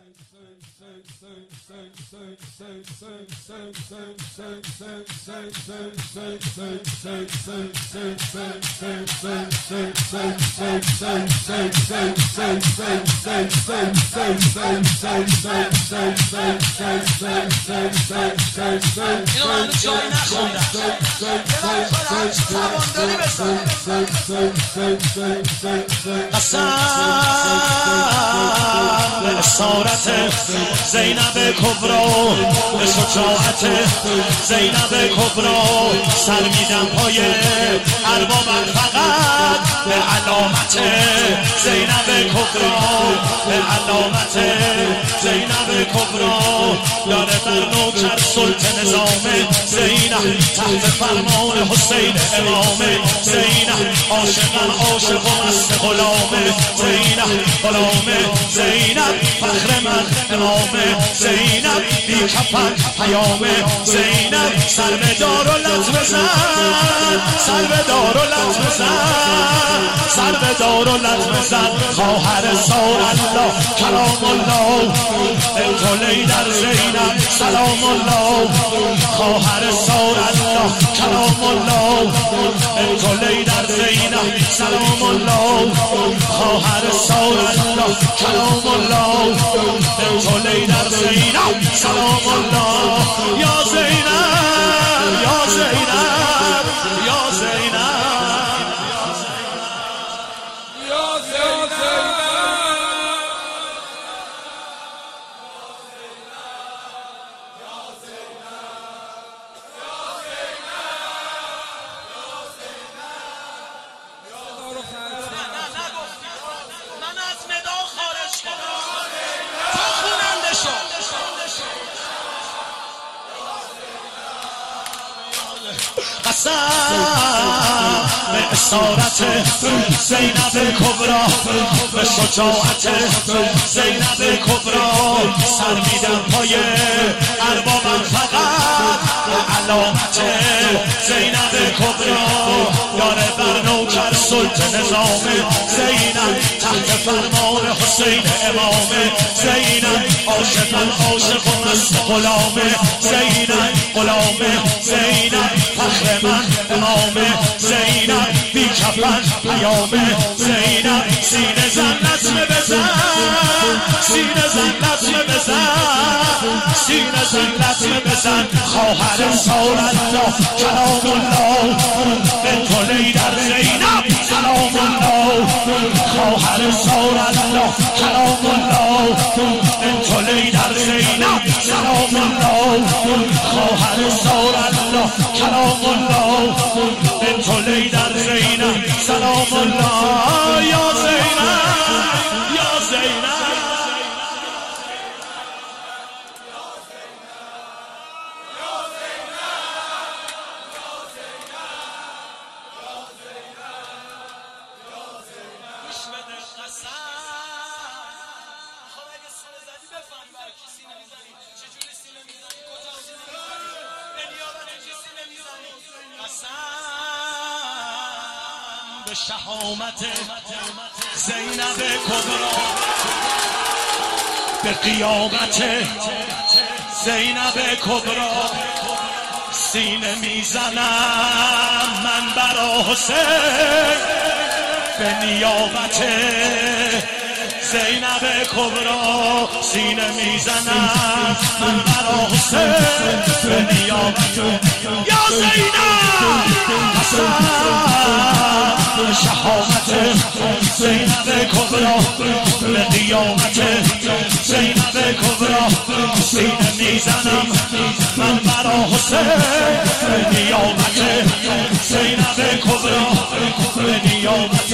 اسارت زینب کبرا به شجاعت زینب کبرا سر میدم پای اربابم فقط به علامت زینب کبرا به علامت زینب کبرا داره بر نوکر سلطه نظام زینب تحت فرمان حسین امام زینب عاشقم عاشق و مست غلام زینب غلام زینب فخر من امام زینب بی کفن پیام زینب سر به دار و لط بزن سر به دار و لط بزن سر به دار و لط بزن خواهر زار الله کلام الله انتولی در زینب سلام الله خواهر زار الله کلام الله انتولی در زینب سلام الله خواهر زار الله کلام الله انتولی در زینب سلام الله یا زینب یا زینب یا زینب یا زینب قسم به اسارت زینب کبرا به شجاعت زینب کبرا سر میدم پای اربابم فقط به علامت زینب کبرا داره بر نوکر سلطه نظام زینب تحت فرمان حسین امام زینب عاشقم عاشق و مست غلام زینب غلام زینب فخر من امام زینب بی کفن پیام زینب سینه زن لطمه بزن سینه زن لطمه بزن سینه زن لطمه بزن خواهر زار الله کلام الله انتولی در زینب سلام الله خواهر زار الله کلام الله انتولی در زینب سلام الله خواهر زار الله کلام الله انتولی در زینب سلام الله یا زینب یا زینب به شهامت زینب کبرا به قیامت زینب کبرا سینه میزنم من برا حسین به نیابت زینب کبرا سینه میزنم من برا حسین به نیابت یا زینب شهامت زینب کبرا به قیامت زینب کبرا سینه میزنم من برا حسین به نیابت زینب کبرا به نیابت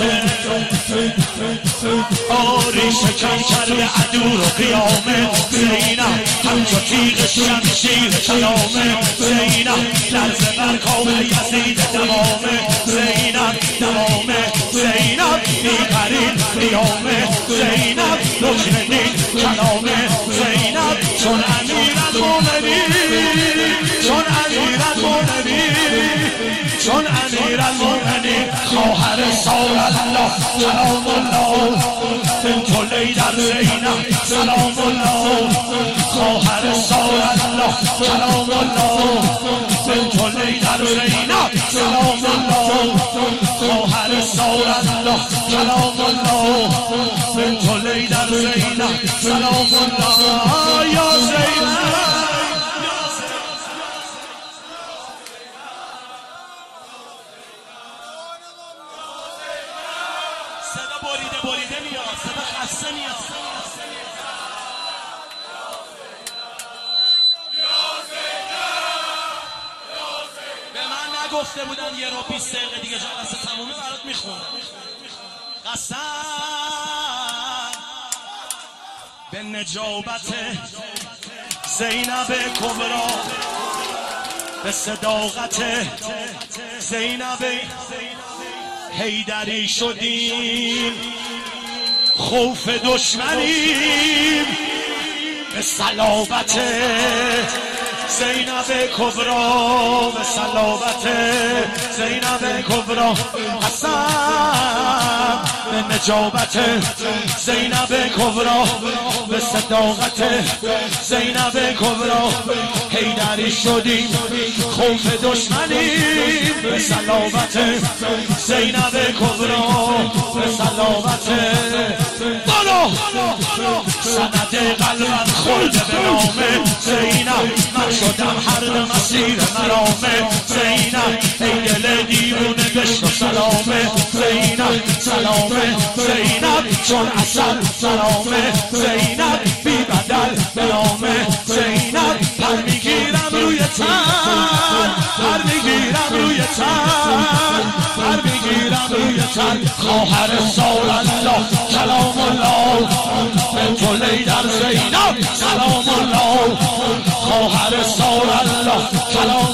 آری شکن کرده عدو رو قیامه زینب همچو تیغ شمشیر کلامه زینب لرزه بر کام یزید دمامه زینب دمامه زینب میپرید قیامه زینب رکنید کلامه زینب چون امیر المومنین چون امیر المومنین چون امیر المومنین خواهر سال الله سلام الله بنت لیدر زینب سلام الله خواهر سال الله سلام الله بنت لیدر زینب سلام الله خواهر سال الله سلام الله بنت لیدر زینب سلام الله یا زینب بریده میاد صدا خسته میاد به من نگفته بودن یه رو 20 دقیقه دیگه جلسه تمومه برات میخوندم قسم به نجابت زینب کبرا به صداقت زینب حیدری شدیم خوف دشمنیم به صلابت زینب کبرا به صلابت زینب کبرا قسم به نجابت زینب کبرا به صداقت زینب کبرا حیدری شدیم خوف دشمنیم به صلابت زینب کبرا به صلابت بالا سند قلبم خورده به نام زینب من شدم هر مسیر مرامه زینب ای دل دیوونه بشنو سلامه زینب سلامه زینب چون اصل سلامه زینب بی بدل به نامه زینب پر میگیرم روی تن پر میگیرم روی تن پر میگیرم روی تن خواهر سال الله سلام الله بنت لیدر زینب سلام الله خواهر سال الله سلام